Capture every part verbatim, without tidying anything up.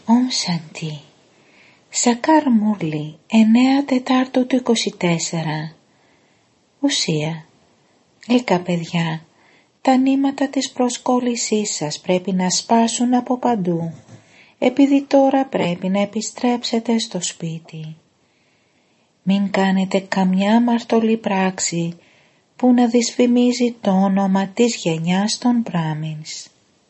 Ομ Σαντι. Σακάρ Μούρλι, εννέα Τετάρτου του είκοσι τέσσερα. Ουσία. Γλυκά παιδιά, τα νήματα της προσκόλλησής σας πρέπει να σπάσουν από παντού, επειδή τώρα πρέπει να επιστρέψετε στο σπίτι. Μην κάνετε καμιά αμαρτωλή πράξη που να δυσφημίζει το όνομα της γενιάς των Μπράμινς.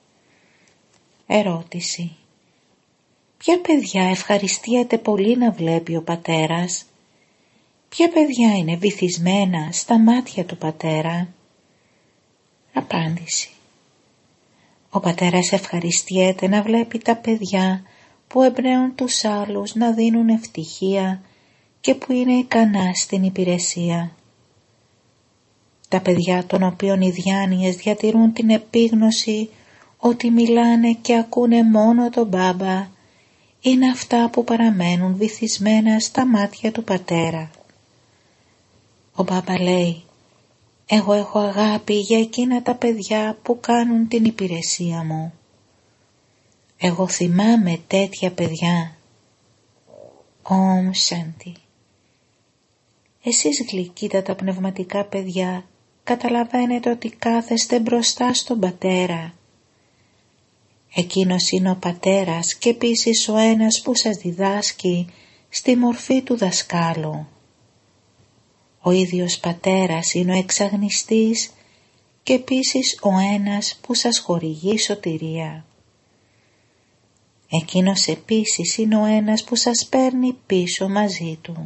Ερώτηση. Ποια παιδιά ευχαριστιέται πολύ να βλέπει ο πατέρας? Ποια παιδιά είναι βυθισμένα στα μάτια του πατέρα? Απάντηση. Ο πατέρας ευχαριστιέται να βλέπει τα παιδιά που εμπνέουν τους άλλους να δίνουν ευτυχία και που είναι ικανά στην υπηρεσία. Τα παιδιά των οποίων οι διάνοιες διατηρούν την επίγνωση ότι μιλάνε και ακούνε μόνο τον μπάμπα, είναι αυτά που παραμένουν βυθισμένα στα μάτια του πατέρα. Ο μπάμπα λέει, εγώ έχω αγάπη για εκείνα τα παιδιά που κάνουν την υπηρεσία μου. Εγώ θυμάμαι τέτοια παιδιά. Ομ Σαντι. Εσείς γλυκύτατα πνευματικά παιδιά, καταλαβαίνετε ότι κάθεστε μπροστά στον πατέρα. Εκείνος είναι ο πατέρας και επίσης ο ένας που σας διδάσκει στη μορφή του δασκάλου. Ο ίδιος πατέρας είναι ο εξαγνιστής και επίσης ο ένας που σας χορηγεί σωτηρία. Εκείνος επίσης είναι ο ένας που σας παίρνει πίσω μαζί του.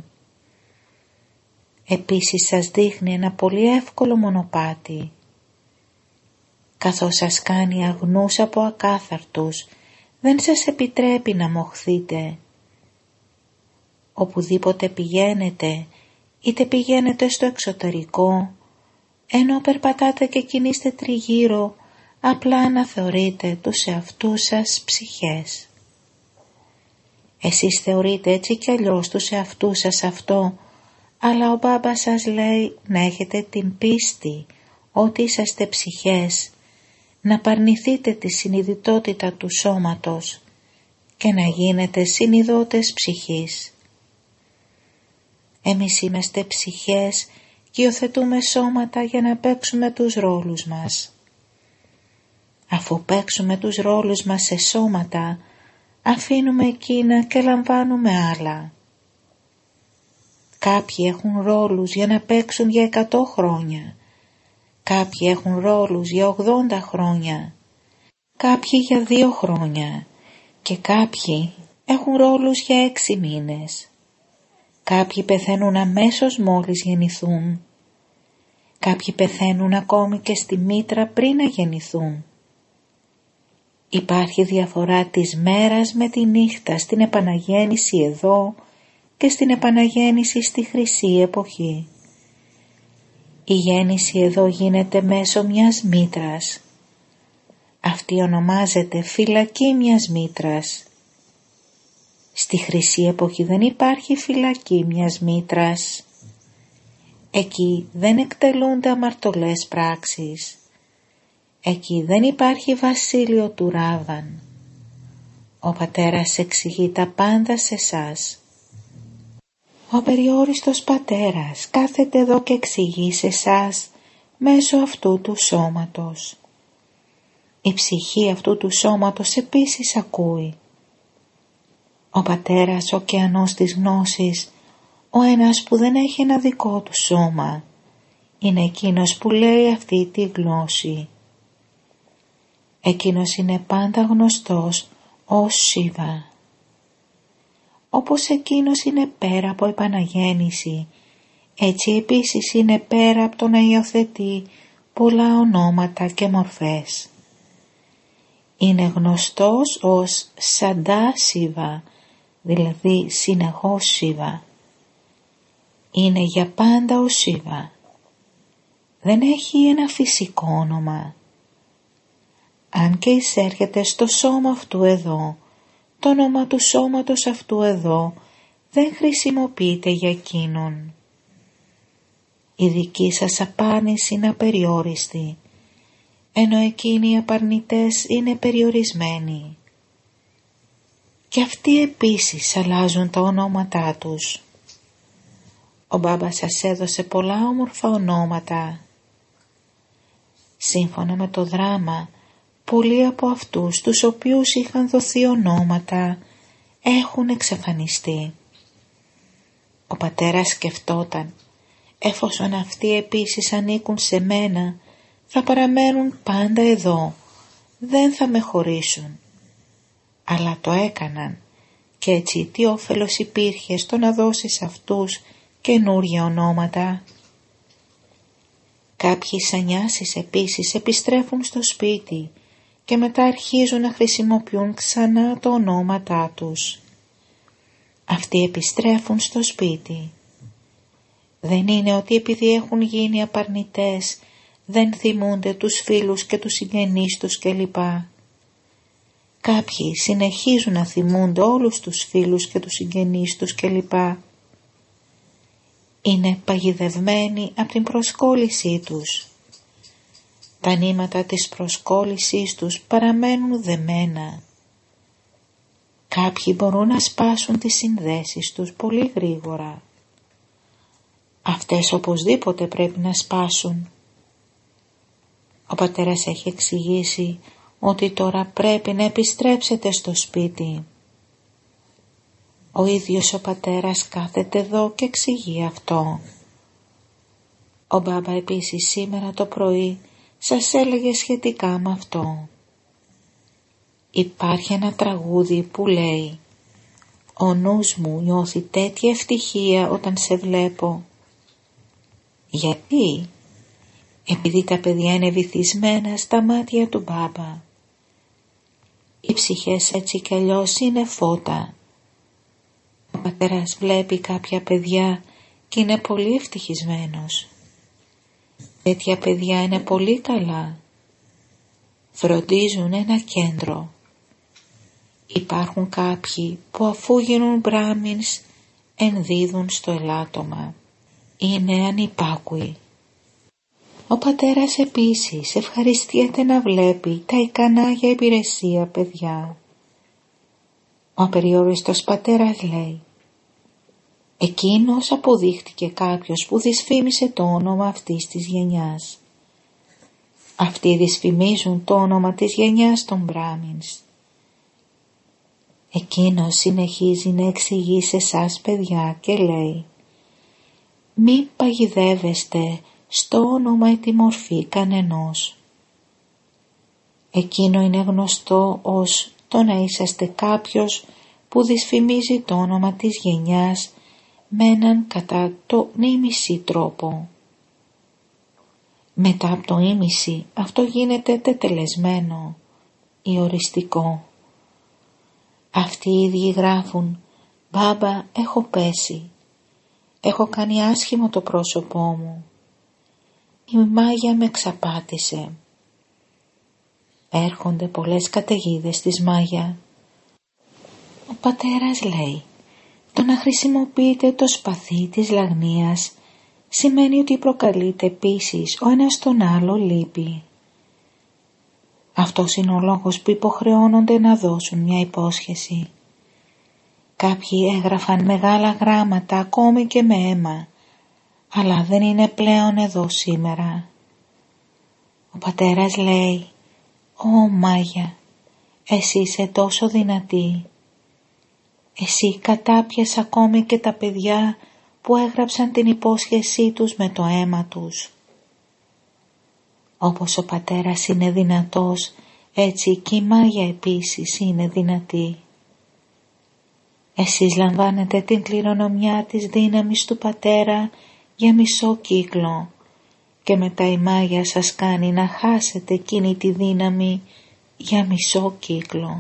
Επίσης σας δείχνει ένα πολύ εύκολο μονοπάτι. Καθώς σας κάνει αγνούς από ακάθαρτους, δεν σας επιτρέπει να μοχθείτε. Οπουδήποτε πηγαίνετε, είτε πηγαίνετε στο εξωτερικό, ενώ περπατάτε και κινείστε τριγύρω, απλά αναθεωρείτε τους εαυτούς σας ψυχές. Εσείς θεωρείτε έτσι κι αλλιώς τους εαυτούς σας αυτό, αλλά ο μπάμπας σας λέει να έχετε την πίστη ότι είσαστε ψυχές, να παρνηθείτε τη συνειδητότητα του σώματος και να γίνετε συνειδότες ψυχής. Εμείς είμαστε ψυχές και υιοθετούμε σώματα για να παίξουμε τους ρόλους μας. Αφού παίξουμε τους ρόλους μας σε σώματα, αφήνουμε εκείνα και λαμβάνουμε άλλα. Κάποιοι έχουν ρόλους για να παίξουν για εκατό χρόνια, κάποιοι έχουν ρόλους για ογδόντα χρόνια, κάποιοι για δύο χρόνια και κάποιοι έχουν ρόλους για έξι μήνες. Κάποιοι πεθαίνουν αμέσως μόλις γεννηθούν. Κάποιοι πεθαίνουν ακόμη και στη μήτρα πριν να γεννηθούν. Υπάρχει διαφορά της μέρας με τη νύχτα στην επαναγέννηση εδώ και στην επαναγέννηση στη χρυσή εποχή. Η γέννηση εδώ γίνεται μέσω μιας μήτρας. Αυτή ονομάζεται φυλακή μιας μήτρας. Στη χρυσή εποχή δεν υπάρχει φυλακή μιας μήτρας. Εκεί δεν εκτελούνται αμαρτωλές πράξεις. Εκεί δεν υπάρχει βασίλειο του Ράβαν. Ο πατέρας εξηγεί τα πάντα σε σας. Ο περιόριστος πατέρας κάθεται εδώ και εξηγεί σε σας μέσω αυτού του σώματος. Η ψυχή αυτού του σώματος επίσης ακούει. Ο πατέρας, ο ωκεανός της γνώσης, ο ένας που δεν έχει ένα δικό του σώμα, είναι εκείνος που λέει αυτή τη γλώσση. Εκείνος είναι πάντα γνωστός ως Σίβα. Όπως εκείνος είναι πέρα από επαναγέννηση, έτσι επίσης είναι πέρα από το να υιοθετεί πολλά ονόματα και μορφές. Είναι γνωστός ως Σαντά Σίβα, δηλαδή συνεχώς Σίβα. Είναι για πάντα ο Σίβα. Δεν έχει ένα φυσικό όνομα. Αν και εισέρχεται στο σώμα αυτού εδώ, το όνομα του σώματος αυτού εδώ δεν χρησιμοποιείται για εκείνον. Η δική σας απάνηση είναι απεριόριστη, ενώ εκείνοι οι απαρνητές είναι περιορισμένοι. και αυτοί επίσης αλλάζουν τα ονόματά τους. Ο Μπάμπα σας έδωσε πολλά όμορφα ονόματα. Σύμφωνα με το δράμα, πολλοί από αυτούς τους οποίους είχαν δοθεί ονόματα έχουν εξαφανιστεί. Ο πατέρας σκεφτόταν, εφόσον αυτοί επίσης ανήκουν σε μένα, θα παραμένουν πάντα εδώ, δεν θα με χωρίσουν. Αλλά το έκαναν και έτσι τι όφελος υπήρχε στο να δώσεις αυτούς καινούργια ονόματα. Κάποιοι σανιάσεις επίσης επιστρέφουν στο σπίτι και μετά αρχίζουν να χρησιμοποιούν ξανά τα ονόματά τους. Αυτοί επιστρέφουν στο σπίτι. Δεν είναι ότι επειδή έχουν γίνει απαρνητές δεν θυμούνται τους φίλους και τους συγγενείς τους κλπ. Κάποιοι συνεχίζουν να θυμούνται όλους τους φίλους και τους συγγενείς τους κλπ. Είναι παγιδευμένοι από την προσκόλλησή τους. Τα νήματα της προσκόλλησής τους παραμένουν δεμένα. Κάποιοι μπορούν να σπάσουν τις συνδέσεις τους πολύ γρήγορα. Αυτές οπωσδήποτε πρέπει να σπάσουν. Ο πατέρας έχει εξηγήσει ότι τώρα πρέπει να επιστρέψετε στο σπίτι. Ο ίδιος ο πατέρας κάθεται εδώ και εξηγεί αυτό. Ο Μπάμπα επίσης σήμερα το πρωί σας έλεγε σχετικά με αυτό. Υπάρχει ένα τραγούδι που λέει «Ο νους μου νιώθει τέτοια ευτυχία όταν σε βλέπω». Γιατί? Επειδή τα παιδιά είναι βυθισμένα στα μάτια του Μπάμπα. Οι ψυχές έτσι κι αλλιώς είναι φώτα. Ο πατέρας βλέπει κάποια παιδιά και είναι πολύ ευτυχισμένος. Τέτοια παιδιά είναι πολύ καλά. Φροντίζουν ένα κέντρο. Υπάρχουν κάποιοι που αφού γίνουν μπράμινς ενδίδουν στο ελάττωμα. Είναι ανυπάκουοι. Ο πατέρας επίσης ευχαριστιέται να βλέπει τα ικανά για υπηρεσία παιδιά. Ο απεριόριστος πατέρας λέει «Εκείνος αποδείχτηκε κάποιος που δυσφήμισε το όνομα αυτής της γενιάς. Αυτοί δυσφημίζουν το όνομα της γενιάς των Μπράμινς». Εκείνος συνεχίζει να εξηγεί σε εσάς παιδιά και λέει «Μην παγιδεύεστε στο όνομα ή τη μορφή κανενός. Εκείνο είναι γνωστό ως το να είσαστε κάποιος που δυσφημίζει το όνομα της γενιάς με έναν κατά το ήμιση τρόπο. Μετά από το ήμιση αυτό γίνεται τετελεσμένο ή οριστικό. Αυτοί οι ίδιοι γράφουν «Μπάμπα, έχω πέσει, έχω κάνει άσχημο το πρόσωπό μου, η μάγια με εξαπάτησε». Έρχονται πολλές καταιγίδες της μάγια. Ο πατέρας λέει «Το να χρησιμοποιείτε το σπαθί της λαγνίας σημαίνει ότι προκαλείται επίσης ο ένας τον άλλο λύπη». Αυτός είναι ο λόγος που υποχρεώνονται να δώσουν μια υπόσχεση. Κάποιοι έγραφαν μεγάλα γράμματα ακόμη και με αίμα, αλλά δεν είναι πλέον εδώ σήμερα. Ο πατέρας λέει «Ω Μάγια, εσύ είσαι τόσο δυνατή. Εσύ κατάπιες ακόμη και τα παιδιά που έγραψαν την υπόσχεσή τους με το αίμα τους». Όπως ο πατέρας είναι δυνατός, έτσι και η Μάγια επίσης είναι δυνατή. Εσείς λαμβάνετε την κληρονομιά της δύναμης του πατέρα για μισό κύκλο και μετά η Μάγια σας κάνει να χάσετε εκείνη τη δύναμη για μισό κύκλο.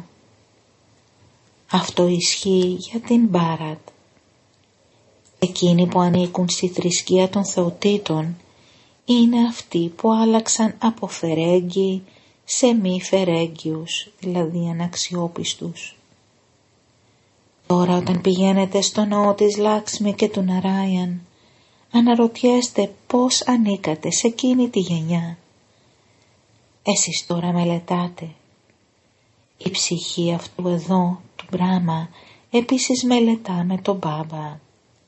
Αυτό ισχύει για την Μπάρατ. Εκείνοι που ανήκουν στη θρησκεία των θεοτήτων είναι αυτοί που άλλαξαν από φερέγγι σε μη φερέγγιους, δηλαδή αναξιόπιστους. Τώρα όταν πηγαίνετε στο ναό της Λάξμη και του Ναράιαν, αναρωτιέστε πώς ανήκατε σε εκείνη τη γενιά. Εσείς τώρα μελετάτε. Η ψυχή αυτού εδώ, του Μπράχμα επίσης μελετά με τον Μπάμπα.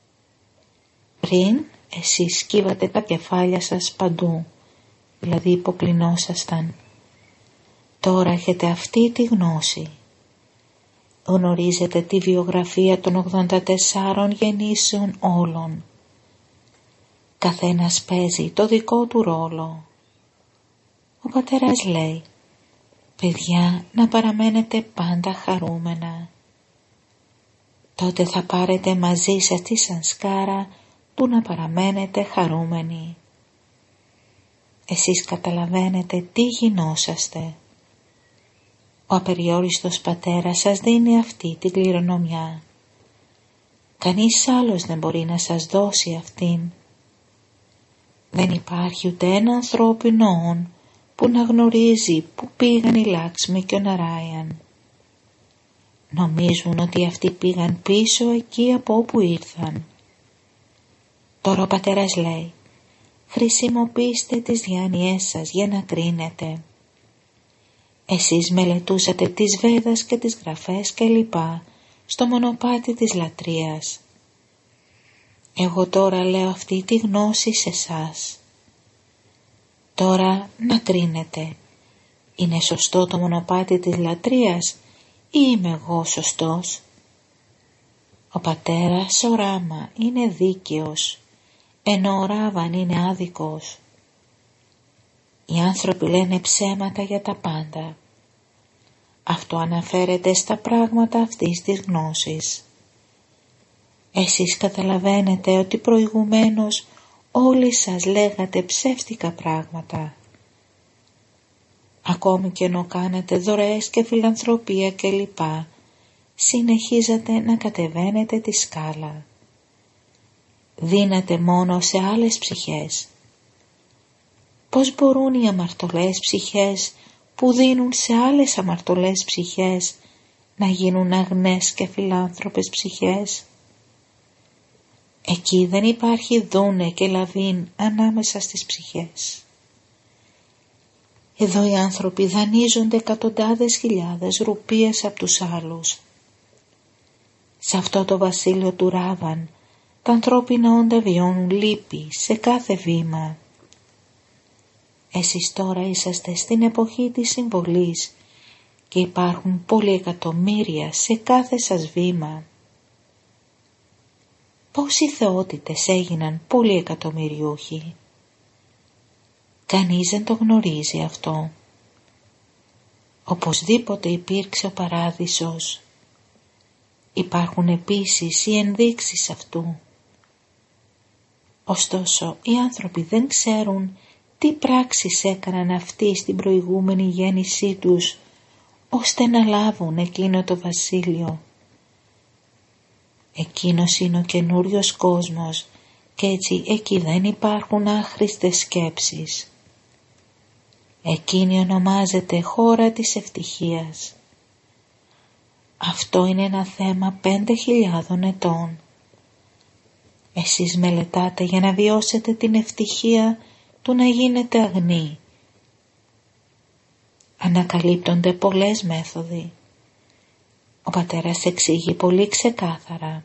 Πριν εσείς σκύβατε τα κεφάλια σας παντού, δηλαδή υποκλεινόσασταν. Τώρα έχετε αυτή τη γνώση. Γνωρίζετε τη βιογραφία των ογδόντα τεσσάρων γεννήσεων όλων. Καθένας παίζει το δικό του ρόλο. Ο πατέρας λέει, παιδιά, να παραμένετε πάντα χαρούμενα. Τότε θα πάρετε μαζί σας τη σανσκάρα του να παραμένετε χαρούμενοι. Εσείς καταλαβαίνετε τι γινόσαστε. Ο απεριόριστος πατέρας σας δίνει αυτή την κληρονομιά. Κανείς άλλος δεν μπορεί να σας δώσει αυτήν. Δεν υπάρχει ούτε ένα ανθρώπινο όν που να γνωρίζει που πήγαν η Λάξμη και ο Ναράιαν. Νομίζουν ότι αυτοί πήγαν πίσω εκεί από όπου ήρθαν. Τώρα ο πατέρας λέει, χρησιμοποιήστε τις διάνοιές σας για να κρίνετε. Εσείς μελετούσατε τις Βέδας και τις γραφές και λοιπά στο μονοπάτι της λατρείας. Εγώ τώρα λέω αυτή τη γνώση σε εσάς. Τώρα να κρίνετε. Είναι σωστό το μονοπάτι της λατρείας ή είμαι εγώ σωστός? Ο πατέρας ο Ράμα είναι δίκαιος, ενώ ο Ράβαν είναι άδικος. Οι άνθρωποι λένε ψέματα για τα πάντα. Αυτό αναφέρεται στα πράγματα αυτής της γνώσης. Εσείς καταλαβαίνετε ότι προηγουμένως όλοι σας λέγατε ψεύτικα πράγματα. Ακόμη και ενώ κάνετε δωρεές και φιλανθρωπία κλπ, συνεχίζατε να κατεβαίνετε τη σκάλα. Δίνατε μόνο σε άλλες ψυχές. Πώς μπορούν οι αμαρτωλές ψυχές που δίνουν σε άλλες αμαρτωλές ψυχές να γίνουν αγνές και φιλάνθρωπες ψυχές? Εκεί δεν υπάρχει δούνε και λαβίν ανάμεσα στις ψυχές. Εδώ οι άνθρωποι δανείζονται εκατοντάδες χιλιάδες ρουπίες από τους άλλους. Σε αυτό το βασίλειο του Ράβαν τα ανθρώπινα όντα βιώνουν λύπη σε κάθε βήμα. Εσείς τώρα είσαστε στην εποχή της συμβολής και υπάρχουν πολλοί εκατομμύρια σε κάθε σας βήμα. Πόσοι θεότητες έγιναν πολλοί εκατομμυριούχοι? Κανείς δεν το γνωρίζει αυτό. Οπωσδήποτε υπήρξε ο παράδεισος. Υπάρχουν επίσης οι ενδείξεις αυτού. Ωστόσο οι άνθρωποι δεν ξέρουν τι πράξεις έκαναν αυτοί στην προηγούμενη γέννησή τους, ώστε να λάβουν εκείνο το βασίλειο. Εκείνος είναι ο καινούριος κόσμος και έτσι εκεί δεν υπάρχουν άχρηστες σκέψεις. Εκείνη ονομάζεται χώρα της ευτυχίας. Αυτό είναι ένα θέμα πέντε χιλιάδων ετών. Εσείς μελετάτε για να βιώσετε την ευτυχία του να γίνετε αγνοί. Ανακαλύπτονται πολλές μέθοδοι. Ο πατέρας εξηγεί πολύ ξεκάθαρα.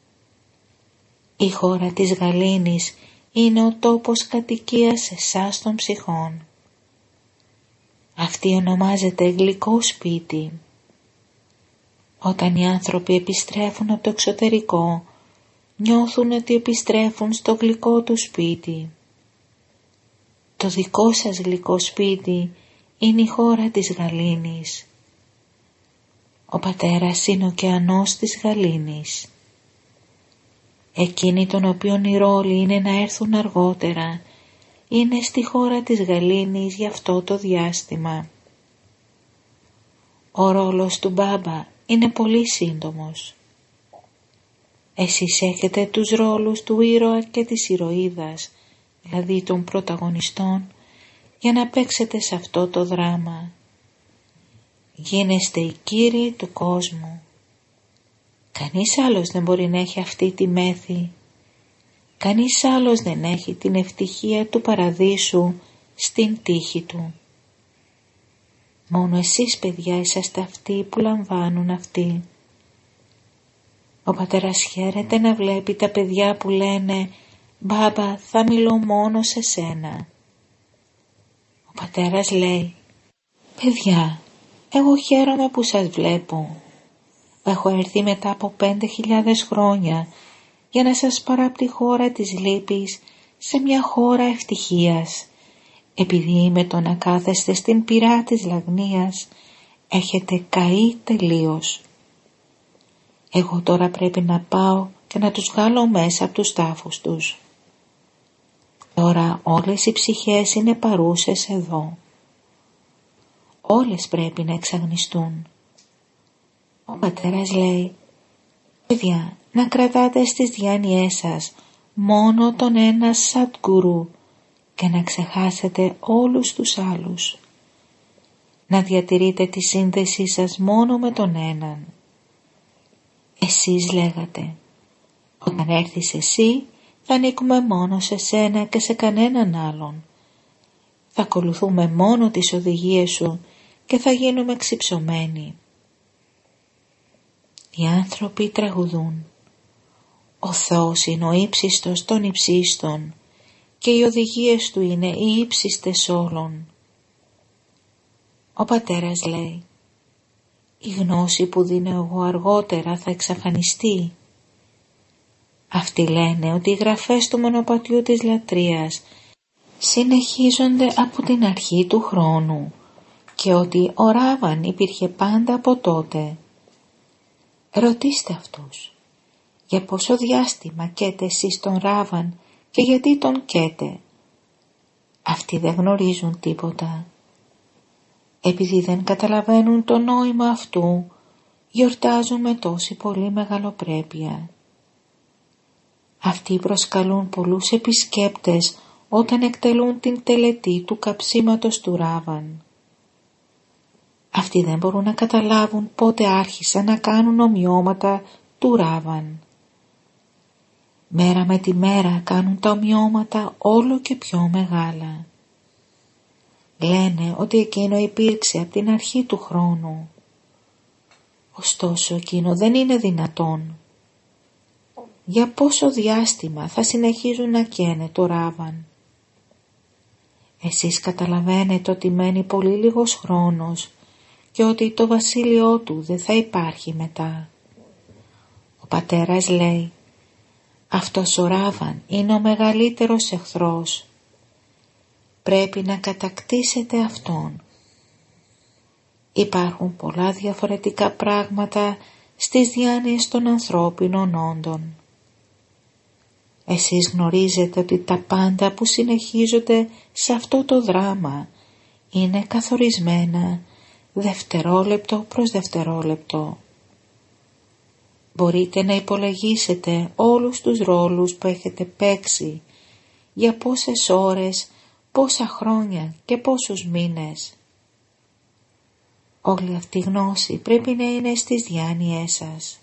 Η χώρα της γαλήνης είναι ο τόπος κατοικίας εσάς των ψυχών. Αυτή ονομάζεται γλυκό σπίτι. Όταν οι άνθρωποι επιστρέφουν από το εξωτερικό, νιώθουν ότι επιστρέφουν στο γλυκό του σπίτι. Το δικό σας γλυκό σπίτι είναι η χώρα της γαλήνης. Ο πατέρας είναι ο ωκεανός της γαλήνης. Εκείνοι των οποίων οι ρόλοι είναι να έρθουν αργότερα, είναι στη χώρα της γαλήνης για αυτό το διάστημα. Ο ρόλος του Μπάμπα είναι πολύ σύντομος. Εσείς έχετε τους ρόλους του ήρωα και της ηρωίδας, δηλαδή των πρωταγωνιστών, για να παίξετε σε αυτό το δράμα. Γίνεστε οι κύριοι του κόσμου. Κανείς άλλος δεν μπορεί να έχει αυτή τη μέθη. Κανείς άλλος δεν έχει την ευτυχία του παραδείσου στην τύχη του. Μόνο εσείς παιδιά είσαστε αυτοί που λαμβάνουν αυτή. Ο πατέρας χαίρεται να βλέπει τα παιδιά που λένε «Μπάμπα, θα μιλώ μόνο σε σένα». Ο πατέρας λέει «Παιδιά, εγώ χαίρομαι που σας βλέπω. Έχω έρθει μετά από πέντε χιλιάδες χρόνια για να σας πάρω από τη χώρα της λύπης σε μια χώρα ευτυχίας, επειδή με το να κάθεστε στην πυρά της λαγνίας έχετε καεί τελείως. Εγώ τώρα πρέπει να πάω και να τους βγάλω μέσα από τους τάφους τους. Τώρα όλες οι ψυχές είναι παρούσες εδώ. Όλες πρέπει να εξαγνιστούν». Ο πατέρας λέει «Παιδιά, να κρατάτε στις διάνοιές σας μόνο τον ένα Σατγκουρού και να ξεχάσετε όλους τους άλλους. Να διατηρείτε τη σύνδεσή σας μόνο με τον έναν. Εσείς λέγατε, όταν έρθεις εσύ θα ανήκουμε μόνο σε σένα και σε κανέναν άλλον. Θα ακολουθούμε μόνο τις οδηγίες σου και θα γίνουμε ξυψωμένοι». Οι άνθρωποι τραγουδούν «Ο Θεός είναι ο ύψιστος των υψίστων και οι οδηγίες του είναι οι ύψιστες όλων». Ο πατέρας λέει «Η γνώση που δίνω εγώ αργότερα θα εξαφανιστεί». Αυτοί λένε ότι οι γραφές του μονοπατιού της λατρείας συνεχίζονται από την αρχή του χρόνου και ότι ο Ράβαν υπήρχε πάντα από τότε. Ρωτήστε αυτούς, για πόσο διάστημα καίτε εσείς τον Ράβαν και γιατί τον καίτε. Αυτοί δεν γνωρίζουν τίποτα. Επειδή δεν καταλαβαίνουν το νόημα αυτού, γιορτάζουν με τόση πολύ μεγαλοπρέπεια. Αυτοί προσκαλούν πολλούς επισκέπτες όταν εκτελούν την τελετή του καψίματος του Ράβαν. Αυτοί δεν μπορούν να καταλάβουν πότε άρχισαν να κάνουν ομοιώματα του Ράβαν. Μέρα με τη μέρα κάνουν τα ομοιώματα όλο και πιο μεγάλα. Λένε ότι εκείνο υπήρξε από την αρχή του χρόνου. Ωστόσο εκείνο δεν είναι δυνατόν. Για πόσο διάστημα θα συνεχίζουν να καίνε το Ράβαν. Εσείς καταλαβαίνετε ότι μένει πολύ λίγος χρόνος και ότι το βασίλειό του δεν θα υπάρχει μετά. Ο πατέρας λέει «Αυτός ο Ράβαν είναι ο μεγαλύτερος εχθρός. Πρέπει να κατακτήσετε αυτόν». Υπάρχουν πολλά διαφορετικά πράγματα στις διάνοιες των ανθρώπινων όντων. Εσείς γνωρίζετε ότι τα πάντα που συνεχίζονται σε αυτό το δράμα είναι καθορισμένα δευτερόλεπτο προς δευτερόλεπτο. Μπορείτε να υπολογίσετε όλους τους ρόλους που έχετε παίξει, για πόσες ώρες, πόσα χρόνια και πόσους μήνες. Όλη αυτή η γνώση πρέπει να είναι στις διάνοιές σας.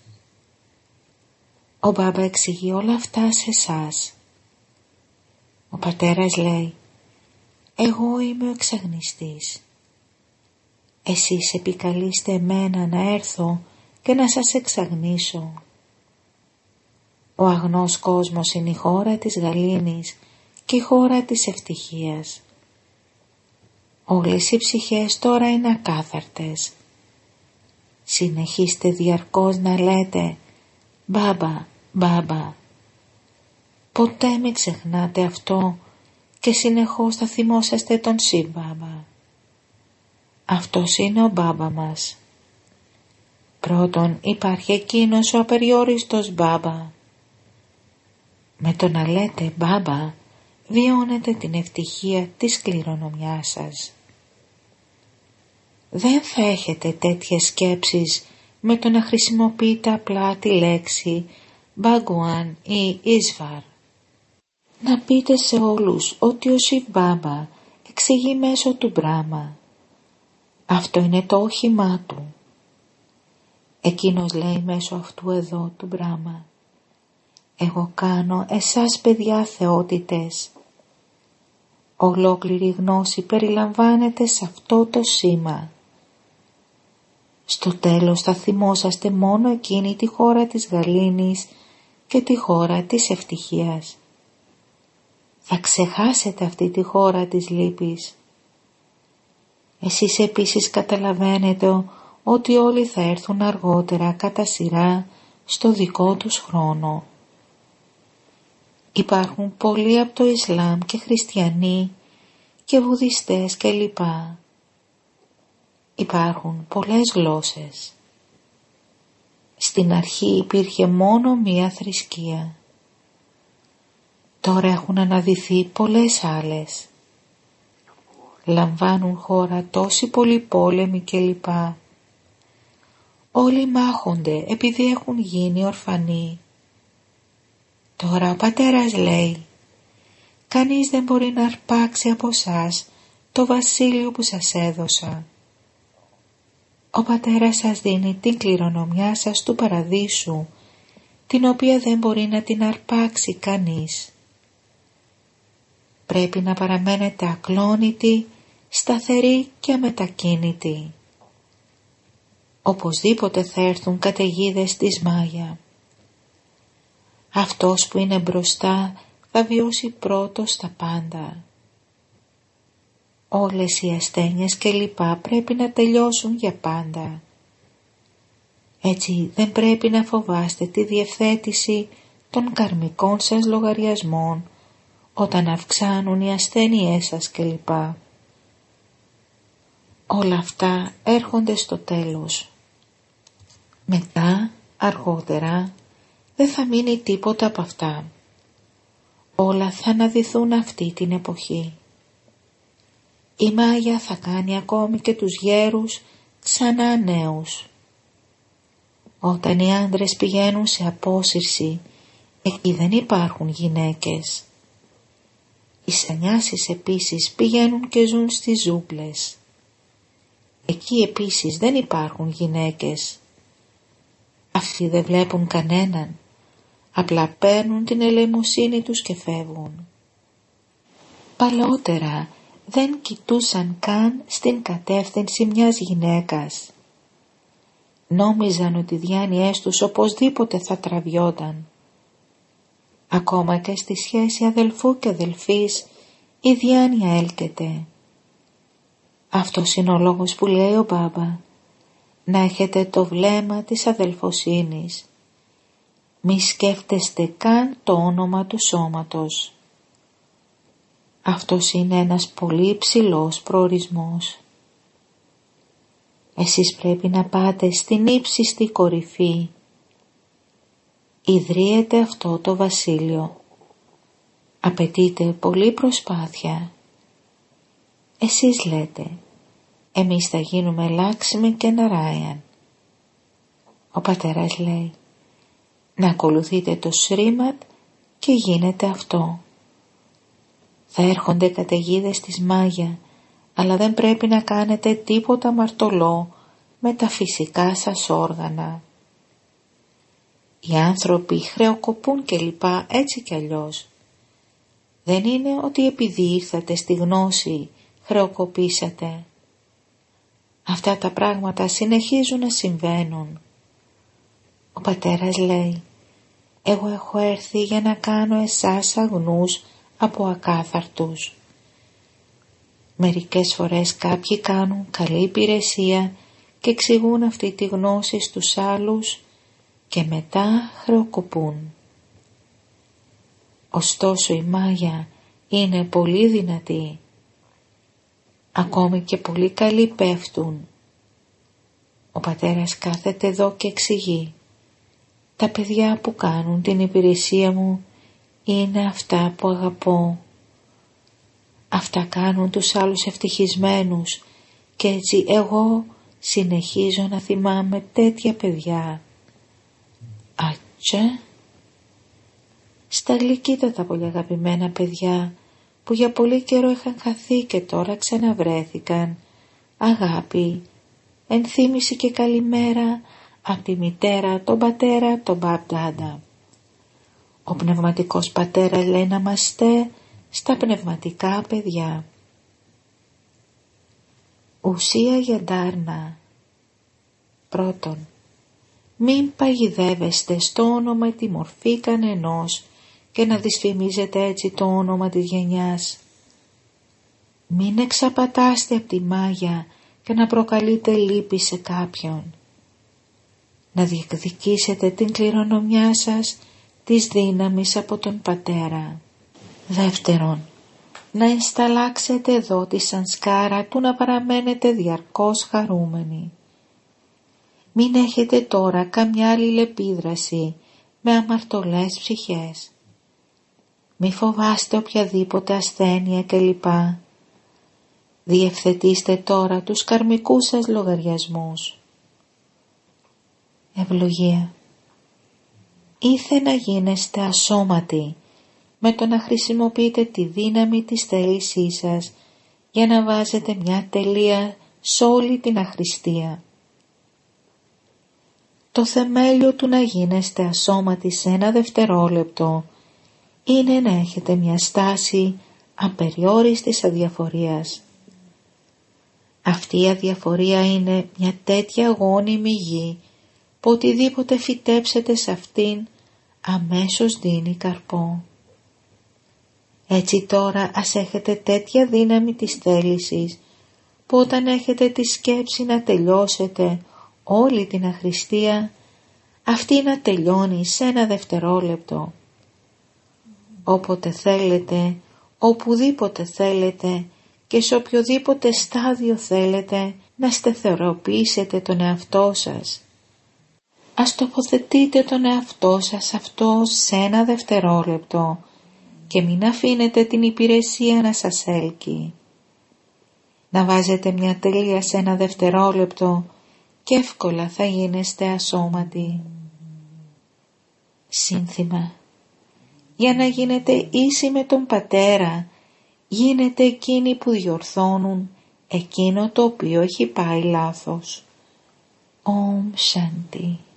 Ο Μπάμπα εξηγεί όλα αυτά σε εσάς. Ο πατέρας λέει «Εγώ είμαι ο εξαγνιστής. Εσείς επικαλείστε εμένα να έρθω και να σας εξαγνίσω. Ο αγνός κόσμος είναι η χώρα της γαλήνης και η χώρα της ευτυχίας. Όλες οι ψυχές τώρα είναι ακάθαρτες. Συνεχίστε διαρκώς να λέτε «Μπάμπα, Μπάμπα». Ποτέ μην ξεχνάτε αυτό και συνεχώς θα θυμόσαστε τον Σιβ Μπάμπα. Αυτός είναι ο Μπάμπα μας. Πρώτον υπάρχει εκείνος ο απεριόριστος Μπάμπα. Με το να λέτε Μπάμπα βιώνετε την ευτυχία της κληρονομιάς σας. Δεν θα έχετε τέτοιες σκέψεις με το να χρησιμοποιείτε απλά τη λέξη Μπαγκουάν ή Ίσβαρ. Να πείτε σε όλους ότι ο Σιβ Μπάμπα εξηγεί μέσω του Μπράμα. Αυτό είναι το όχημά του. Εκείνος λέει μέσω αυτού εδώ του Μπράμα. Εγώ κάνω εσάς παιδιά θεότητες. Ολόκληρη γνώση περιλαμβάνεται σε αυτό το σήμα. Στο τέλος θα θυμόσαστε μόνο εκείνη τη χώρα της γαλήνης και τη χώρα της ευτυχίας. Θα ξεχάσετε αυτή τη χώρα της λύπης. Εσείς επίσης καταλαβαίνετε ότι όλοι θα έρθουν αργότερα κατά σειρά στο δικό τους χρόνο. Υπάρχουν πολλοί από το Ισλάμ και χριστιανοί και βουδιστές και λοιπά. Υπάρχουν πολλές γλώσσες. Στην αρχή υπήρχε μόνο μία θρησκεία. Τώρα έχουν αναδυθεί πολλές άλλες. Λαμβάνουν χώρα τόσοι πολλοί πόλεμοι και λοιπά. Όλοι μάχονται επειδή έχουν γίνει ορφανοί. Τώρα ο πατέρας λέει, κανείς δεν μπορεί να αρπάξει από σας το βασίλειο που σας έδωσα. Ο πατέρας σας δίνει την κληρονομιά σας του παραδείσου, την οποία δεν μπορεί να την αρπάξει κανείς. Πρέπει να παραμένετε ακλόνητοι, σταθεροί και αμετακίνητοι. Οπωσδήποτε θα έρθουν καταιγίδες της Μάγια. Αυτός που είναι μπροστά θα βιώσει πρώτος τα πάντα. Όλες οι ασθένειες και λοιπά πρέπει να τελειώσουν για πάντα. Έτσι δεν πρέπει να φοβάστε τη διευθέτηση των καρμικών σας λογαριασμών όταν αυξάνουν οι ασθένειές σας και λοιπά. Όλα αυτά έρχονται στο τέλος. Μετά, αργότερα, δεν θα μείνει τίποτα από αυτά. Όλα θα αναδυθούν αυτή την εποχή. Η Μάγια θα κάνει ακόμη και τους γέρους ξανά νέους. Όταν οι άντρες πηγαίνουν σε απόσυρση, εκεί δεν υπάρχουν γυναίκες. Οι σανιάσεις επίσης πηγαίνουν και ζουν στις ζούγκλες. Εκεί επίσης δεν υπάρχουν γυναίκες. Αυτοί δεν βλέπουν κανέναν, απλά παίρνουν την ελεημοσύνη τους και φεύγουν. Παλαιότερα δεν κοιτούσαν καν στην κατεύθυνση μιας γυναίκας. Νόμιζαν ότι οι διάνοιές τους οπωσδήποτε θα τραβιόταν. Ακόμα και στη σχέση αδελφού και αδελφής η διάνοια έλκεται. Αυτός είναι ο λόγος που λέει ο Μπάμπα, να έχετε το βλέμμα της αδελφοσύνης. Μη σκέφτεστε καν το όνομα του σώματος. Αυτός είναι ένας πολύ υψηλός προορισμός. Εσείς πρέπει να πάτε στην ύψιστη κορυφή. Ιδρύεται αυτό το βασίλειο. Απαιτείται πολλή προσπάθεια. Εσείς λέτε, εμείς θα γίνουμε Λάξμι και Ναράιαν. Ο πατέρας λέει, να ακολουθείτε το Σρίμαντ και γίνεται αυτό. Θα έρχονται καταιγίδες της Μάγια, αλλά δεν πρέπει να κάνετε τίποτα αμαρτωλό με τα φυσικά σας όργανα. Οι άνθρωποι χρεοκοπούν και λοιπά έτσι κι αλλιώς. Δεν είναι ότι επειδή ήρθατε στη γνώση χρεοκοπήσατε. Αυτά τα πράγματα συνεχίζουν να συμβαίνουν. Ο πατέρας λέει, εγώ έχω έρθει για να κάνω εσάς αγνούς από ακάθαρτους. Μερικές φορές κάποιοι κάνουν καλή υπηρεσία και εξηγούν αυτή τη γνώση στους άλλους και μετά χρεοκοπούν. Ωστόσο η Μάγια είναι πολύ δυνατή. Ακόμη και πολύ καλοί πέφτουν. Ο πατέρας κάθεται εδώ και εξηγεί, τα παιδιά που κάνουν την υπηρεσία μου είναι αυτά που αγαπώ. Αυτά κάνουν τους άλλους ευτυχισμένους και έτσι εγώ συνεχίζω να θυμάμαι τέτοια παιδιά. Άτσε! Στα γλυκύτατα πολύ αγαπημένα παιδιά που για πολύ καιρό είχαν χαθεί και τώρα ξαναβρέθηκαν. Αγάπη, ενθύμηση και καλημέρα από τη μητέρα, τον πατέρα, τον μπαμπ-ντάντα. Ο πνευματικός πατέρας λέει να μαστέ στα πνευματικά παιδιά. Ουσία για ντάρνα. Πρώτον, μην παγιδεύεστε στο όνομα τη μορφή κανενός και να δυσφημίζετε έτσι το όνομα της γενιάς. Μην εξαπατάστε από τη μάγια και να προκαλείτε λύπη σε κάποιον. Να διεκδικήσετε την κληρονομιά σας της δύναμης από τον Πατέρα. Δεύτερον, να ενσταλλάξετε εδώ τη σανσκάρα του να παραμένετε διαρκώς χαρούμενοι. Μην έχετε τώρα καμιά αλληλεπίδραση με αμαρτωλές ψυχές. Μη φοβάστε οποιαδήποτε ασθένεια κλπ. Διευθετήστε τώρα τους καρμικούς σας λογαριασμούς. Ευλογία. Ήθε να γίνεστε ασώματοι με το να χρησιμοποιείτε τη δύναμη της θέλησής σας για να βάζετε μια τελεία σε όλη την αχρηστία. Το θεμέλιο του να γίνεστε ασώματοι σε ένα δευτερόλεπτο είναι να έχετε μια στάση απεριόριστης αδιαφορίας. Αυτή η αδιαφορία είναι μια τέτοια γόνιμη γη που οτιδήποτε φυτέψετε σε αυτήν αμέσως δίνει καρπό. Έτσι τώρα ας έχετε τέτοια δύναμη της θέλησης που όταν έχετε τη σκέψη να τελειώσετε όλη την αχρηστία, αυτή να τελειώνει σε ένα δευτερόλεπτο. Όποτε θέλετε, οπουδήποτε θέλετε και σε οποιοδήποτε στάδιο θέλετε να σταθεροποιήσετε τον εαυτό σας. Ας τοποθετείτε τον εαυτό σας αυτό σε ένα δευτερόλεπτο και μην αφήνετε την υπηρεσία να σας έλκει. Να βάζετε μια τελεία σε ένα δευτερόλεπτο και εύκολα θα γίνεστε ασώματοι. Σύνθημα. Για να γίνετε ίσοι με τον Πατέρα, γίνετε εκείνοι που διορθώνουν εκείνο το οποίο έχει πάει λάθος. Ομ Σάντι.